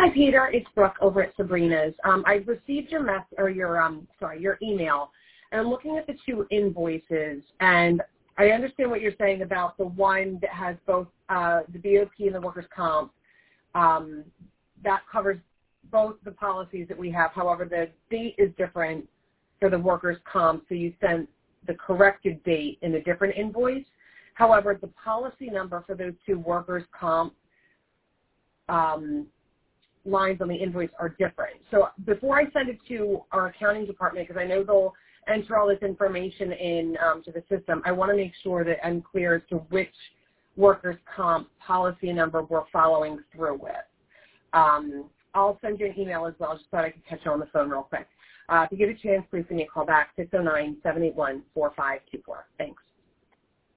Hi, Peter. It's Brooke over at Sabrina's. I received your email, and I'm looking at the two invoices, and I understand what you're saying about the one that has both the BOP and the workers' comp. That covers both the policies that we have. However, the date is different for the workers' comp, so you sent the corrected date in a different invoice. However, the policy number for those two workers' comp lines on the invoice are different. So before I send it to our accounting department, because I know they'll enter all this information in to the system, I want to make sure that I'm clear as to which workers' comp policy number we're following through with. I'll send you an email as well. Just thought I could catch you on the phone real quick. If you get a chance, please give me a call back, 609-781-4524. Thanks.